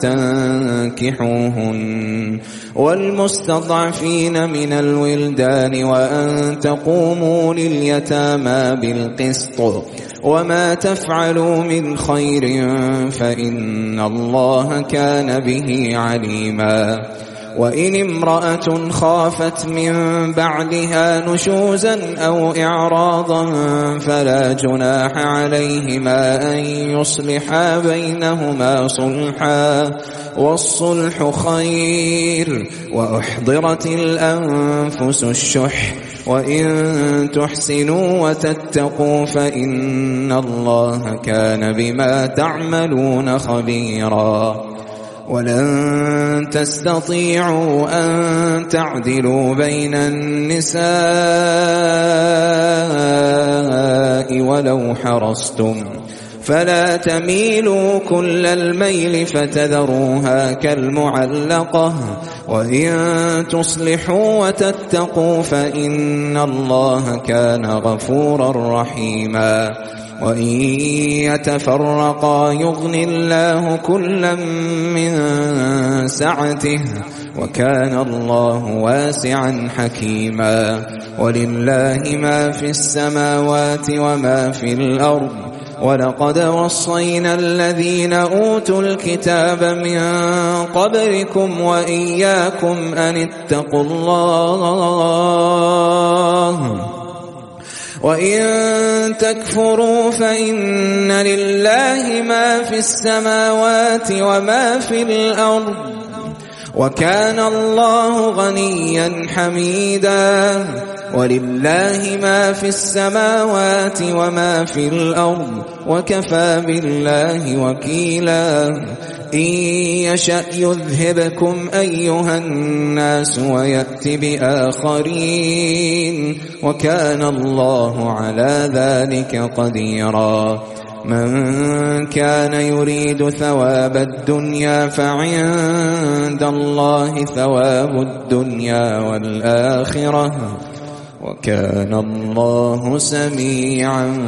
تنكحوهن والمستضعفين من الولدان وأن تقوموا لليتامى بالقسط وما تفعلوا من خير فإن الله كان به عليما. وإن امرأة خافت من بعدها نشوزا أو إعراضا فلا جناح عليهما أن يصلحا بينهما صلحا والصلح خير وأحضرت الأنفس الشح وإن تحسنوا وتتقوا فإن الله كان بما تعملون خبيرا. ولن تستطيعوا أن تعدلوا بين النساء ولو حرصتم فلا تميلوا كل الميل فتذروها كالمعلقة وإن تصلحوا وتتقوا فإن الله كان غفورا رحيما. وإن يتفرقا يغن الله كلا من سعته وكان الله واسعا حكيما. ولله ما في السماوات وما في الأرض ولقد وصينا الذين أوتوا الكتاب من قبلكم وإياكم أن اتقوا الله وإن تكفروا فإن لله ما في السماوات وما في الأرض وكان الله غنيا حميدا. ولله ما في السماوات وما في الأرض وكفى بالله وكيلا. إن يشأ يذهبكم أيها الناس ويأت بآخرين وكان الله على ذلك قديرا. من كان يريد ثواب الدنيا فعند الله ثواب الدنيا والآخرة وكان الله سميعا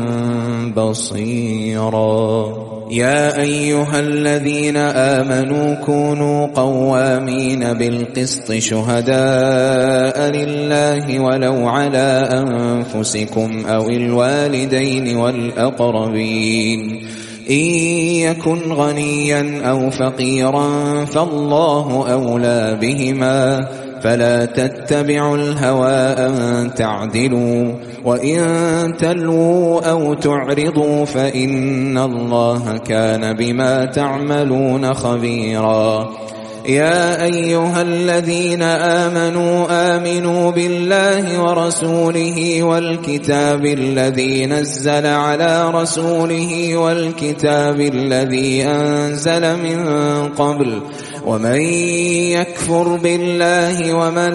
بصيرا. يا أيها الذين آمنوا كونوا قوامين بالقسط شهداء لله ولو على أنفسكم أو الوالدين والأقربين إن يكن غنيا أو فقيرا فالله أولى بهما فلا تتبعوا الهوى أن تعدلوا وإن تلووا أو تعرضوا فإن الله كان بما تعملون خبيرا. يا أيها الذين آمنوا آمنوا بالله ورسوله والكتاب الذي نزل على رسوله والكتاب الذي أنزل من قبل ومن يكفر بالله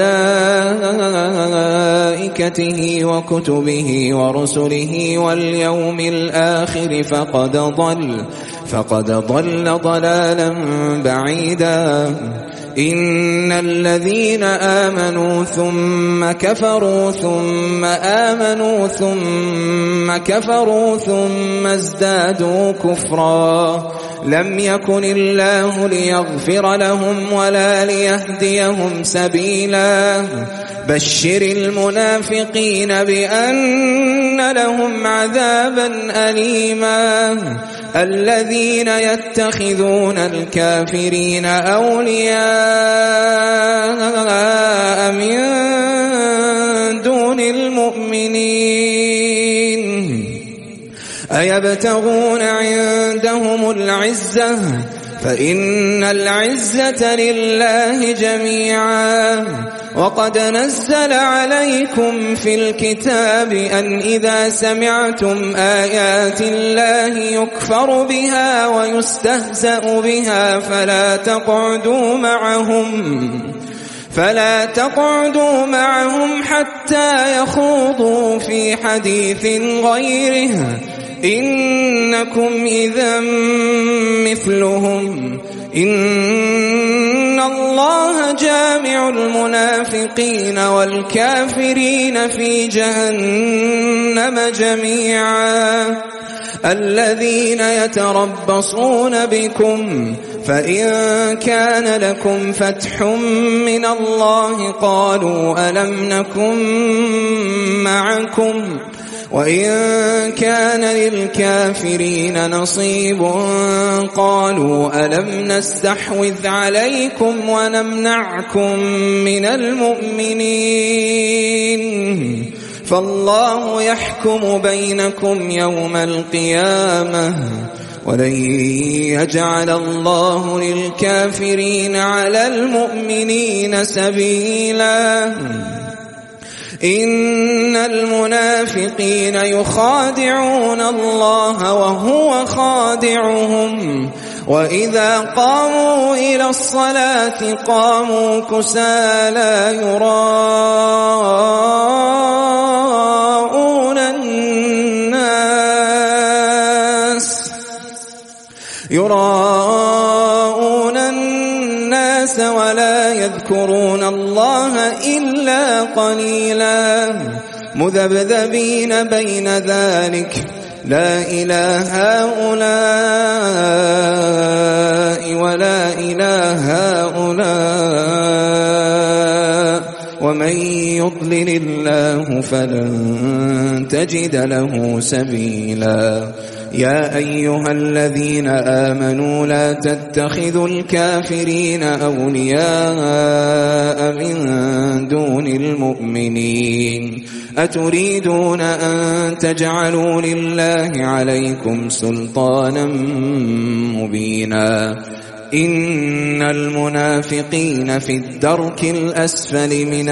وملائكته وكتبه ورسله واليوم الآخر فقد ضل فقد ضل ضلالا بعيدا. إن الذين آمنوا ثم كفروا ثم آمنوا ثم كفروا ثم ازدادوا كفرا لم يكن الله ليغفر لهم ولا ليهديهم سبيلا. بشر المنافقين بأن لهم عذابا أليما. الذين يتخذون الكافرين أولياء من دون المؤمنين أيبتغون عندهم العزة فإن العزة لله جميعا وقد نزل عليكم في الكتاب أن إذا سمعتم آيات الله يكفر بها ويستهزأ بها فلا تقعدوا معهم فلا تقعدوا معهم حتى يخوضوا في حديث غيره إنكم إذا مثلهم إن الله جامع المنافقين والكافرين في جهنم جميعا الذين يتربصون بكم فإن كان لكم فتح من الله قالوا ألم نكن معكم وإن كان للكافرين نصيب قالوا ألم نستحوذ عليكم ونمنعكم من المؤمنين فالله يحكم بينكم يوم القيامة ولن يجعل الله للكافرين على المؤمنين سبيلا إن المنافقين يخادعون الله وهو خادعهم وإذا قاموا إلى الصلاة قاموا كسالى يراءون الناس يراءون الناس ولا يذكرون الله إلا قليلا مذبذبين بين ذلك لا إله هؤلاء ولا إله هؤلاء ومن يضلل الله فلن تجد له سبيلا يا أيها الذين آمنوا لا تتخذوا الكافرين أولياء من دون المؤمنين أتريدون أن تجعلوا لله عليكم سلطانا مبينا إن المنافقين في الدرك الأسفل من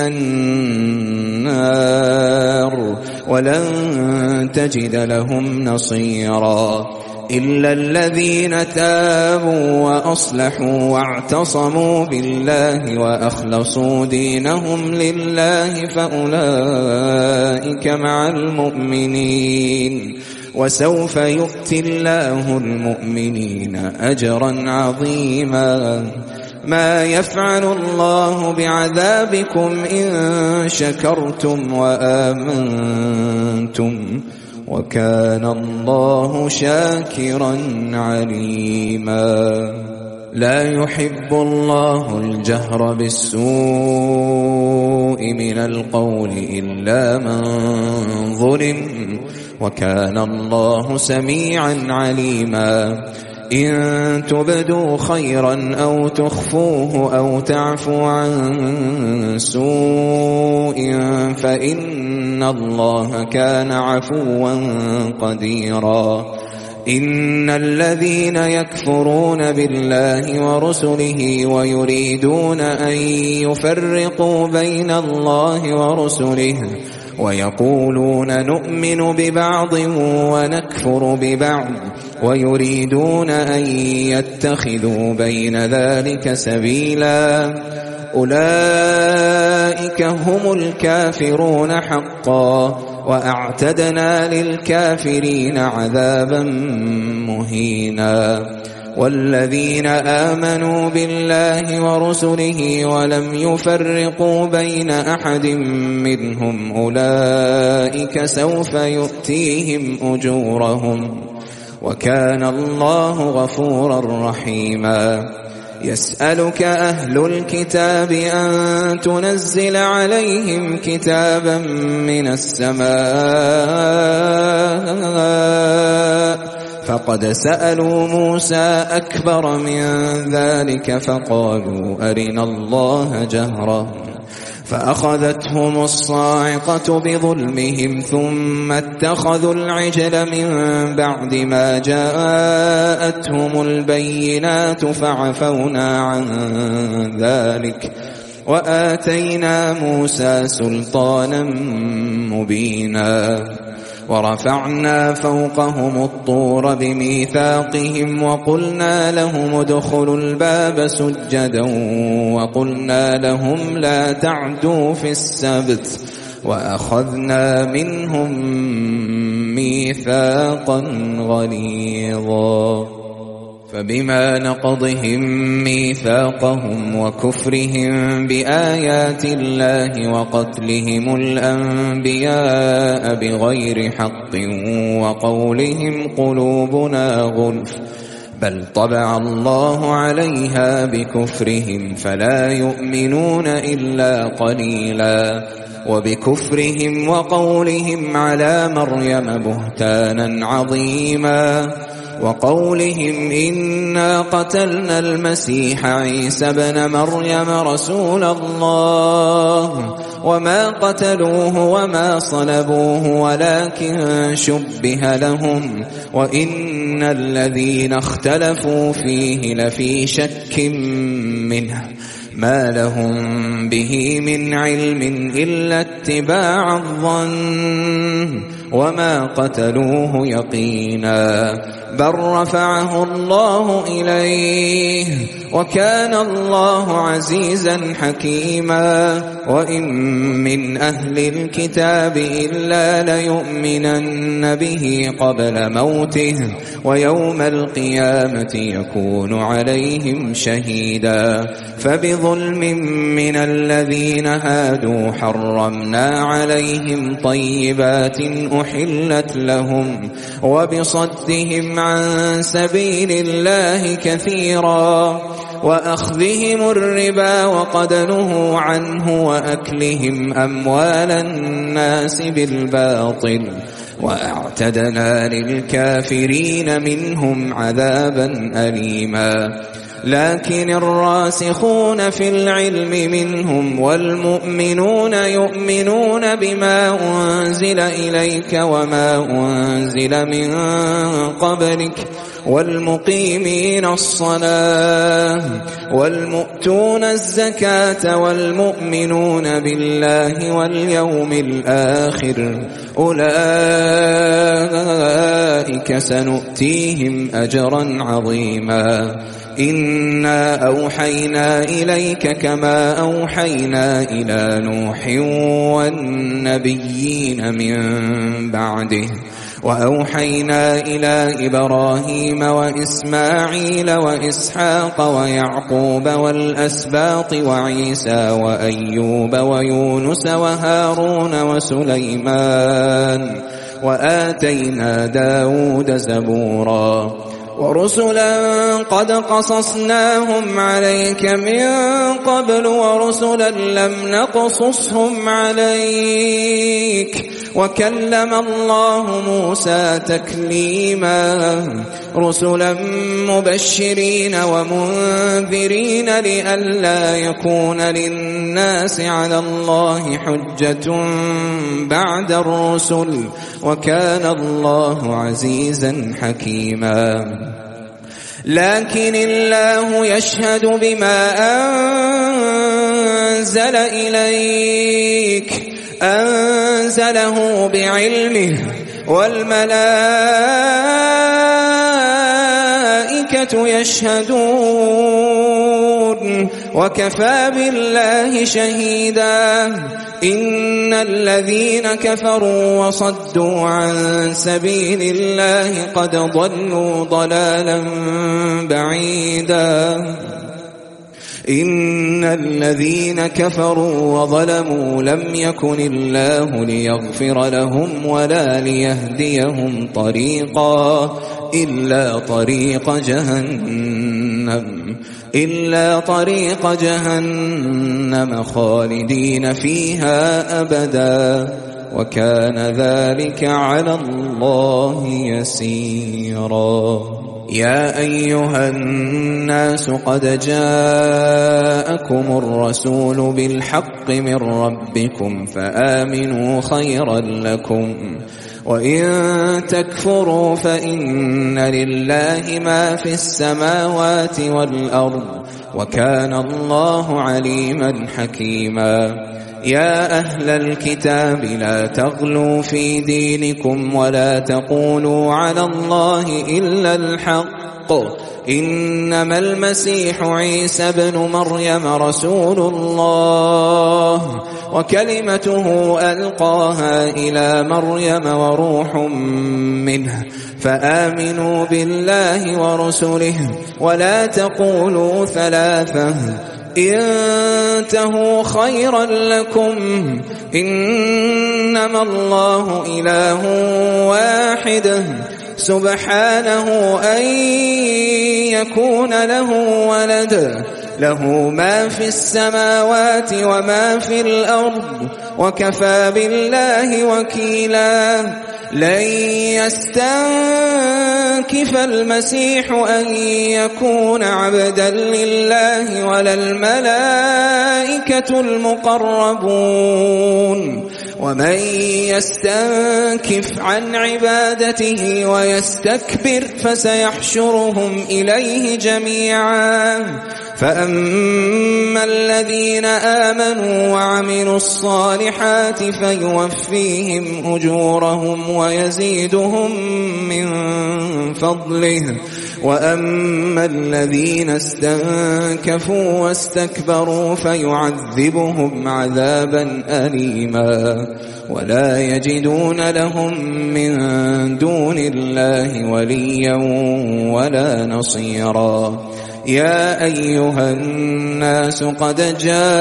النار ولن تجد لهم نصيرا إلا الذين تابوا وأصلحوا واعتصموا بالله وأخلصوا دينهم لله فأولئك مع المؤمنين وسوف يؤتي الله المؤمنين أجرا عظيما ما يفعل الله بعذابكم إن شكرتم وآمنتم وكان الله شاكرا عليما لا يحب الله الجهر بالسوء من القول إلا من ظلم وكان الله سميعا عليما إن تبدوا خيرا أو تخفوه أو تعفو عن سوء فإن الله كان عفوا قديرا إن الذين يكفرون بالله ورسله ويريدون أن يفرقوا بين الله ورسله ويقولون نؤمن ببعض ونكفر ببعض ويريدون أن يتخذوا بين ذلك سبيلا أولئك هم الكافرون حقا وأعتدنا للكافرين عذابا مهينا والذين آمنوا بالله ورسله ولم يفرقوا بين أحد منهم أولئك سوف يؤتيهم أجورهم وكان الله غفورا رحيما يسألك أهل الكتاب أن تنزل عليهم كتابا من السماء فقد سألوا موسى أكبر من ذلك فقالوا أرنا الله جهرة فأخذتهم الصاعقة بظلمهم ثم اتخذوا العجل من بعد ما جاءتهم البينات فعفونا عن ذلك وآتينا موسى سلطانا مبينا ورفعنا فوقهم الطور بميثاقهم وقلنا لهم ادخلوا الباب سجدا وقلنا لهم لا تعدوا في السبت وأخذنا منهم ميثاقا غليظا فبما نقضهم ميثاقهم وكفرهم بآيات الله وقتلهم الأنبياء بغير حق وقولهم قلوبنا غلف بل طبع الله عليها بكفرهم فلا يؤمنون إلا قليلا وبكفرهم وقولهم على مريم بهتانا عظيما وقولهم إنا قتلنا المسيح عيسى بن مريم رسول الله وما قتلوه وما صلبوه ولكن شبه لهم وإن الذين اختلفوا فيه لفي شك منه ما لهم به من علم إلا اتباع الظن وما قتلوه يقينا بل رفعه الله إليه وكان الله عزيزا حكيما وإن من أهل الكتاب إلا ليؤمنن به قبل موته ويوم القيامة يكون عليهم شهيدا فبظلم من الذين هادوا حرمنا عليهم طيبات أحلت لهم وبصدهم عن سبيل الله كثيرا وأخذهم الربا وقد نهوا عنه وأكلهم أموال الناس بالباطل وأعتدنا للكافرين منهم عذابا أليما لكن الراسخون في العلم منهم والمؤمنون يؤمنون بما أنزل إليك وما أنزل من قبلك والمقيمين الصلاة والمؤتون الزكاة والمؤمنون بالله واليوم الآخر أولئك سنؤتيهم أجرا عظيما إنا أوحينا إليك كما أوحينا إلى نوح والنبيين من بعده وأوحينا إلى إبراهيم وإسماعيل وإسحاق ويعقوب والأسباط وعيسى وأيوب ويونس وهارون وسليمان وآتينا داود زبورا ورسلا قد قصصناهم عليك من قبل ورسلا لم نقصصهم عليك وكلم الله موسى تكليما رسلا مبشرين ومنذرين لئلا يكون للناس على الله حجة بعد الرسل وكان الله عزيزا حكيما لكن الله يشهد بما أنزل إليك أنزله بعلمه والملائكة يشهدون وكفى بالله شهيدا إن الذين كفروا وصدوا عن سبيل الله قد ضلوا ضلالا بعيدا إن الذين كفروا وظلموا لم يكن الله ليغفر لهم ولا ليهديهم طريقا إلا طريق جهنم إلا طريق جهنم خالدين فيها أبدا وكان ذلك على الله يسيرا يا أيها الناس قد جاءكم جاءكم الرسول بالحق من ربكم فآمنوا خيرا لكم وإن تكفروا فإن لله ما في السماوات والأرض وكان الله عليما حكيما. يا أهل الكتاب لا تغلوا في دينكم ولا تقولوا على الله إلا الحق إنما المسيح عيسى بن مريم رسول الله وكلمته ألقاها إلى مريم وروح منه فآمنوا بالله ورسله ولا تقولوا ثلاثة انتهوا خيرا لكم إنما الله إله واحد سبحانه أن يكون له ولد له ما في السماوات وما في الأرض وكفى بالله وكيلا. لن يستنكف المسيح أن يكون عبدا لله ولا الملائكة المقربون ومن يستنكف عن عبادته ويستكبر فسيحشرهم إليه جميعا. فأما الذين آمنوا وعملوا الصالحات فيوفيهم أجورهم ويزيدهم من فضله وأما الذين استنكفوا واستكبروا فيعذبهم عذابا أليما ولا يجدون لهم من دون الله وليا ولا نصيرا. يا أيها الناس قد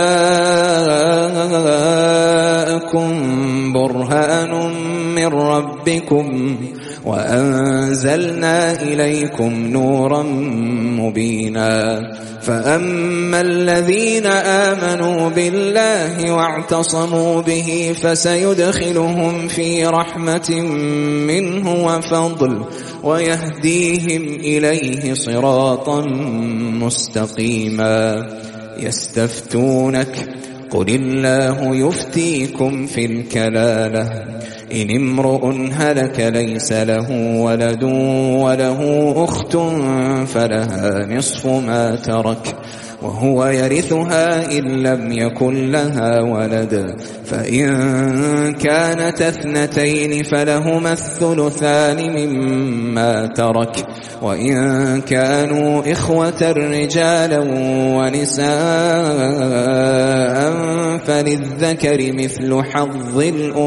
جاءكم برهان من ربكم وأنزلنا إليكم نورا مبينا. فأما الذين آمنوا بالله واعتصموا به فسيدخلهم في رحمة منه وفضل ويهديهم إليه صراطا مستقيما. يستفتونك قل الله يفتيكم في الكلالة إن امرؤ هلك ليس له ولد وله أخت فلها نصف ما ترك وهو يرثها إن لم يكن لها ولد فإن كانت اثنتين فلهما الثلثان مما ترك وإن كانوا إخوة رجالا ونساء فللذكر مثل حظ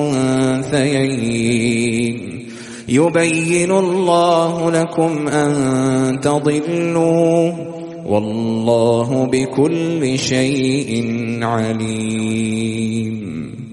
الأنثيين يبين الله لكم أن تضلوا والله بكل شيء عليم.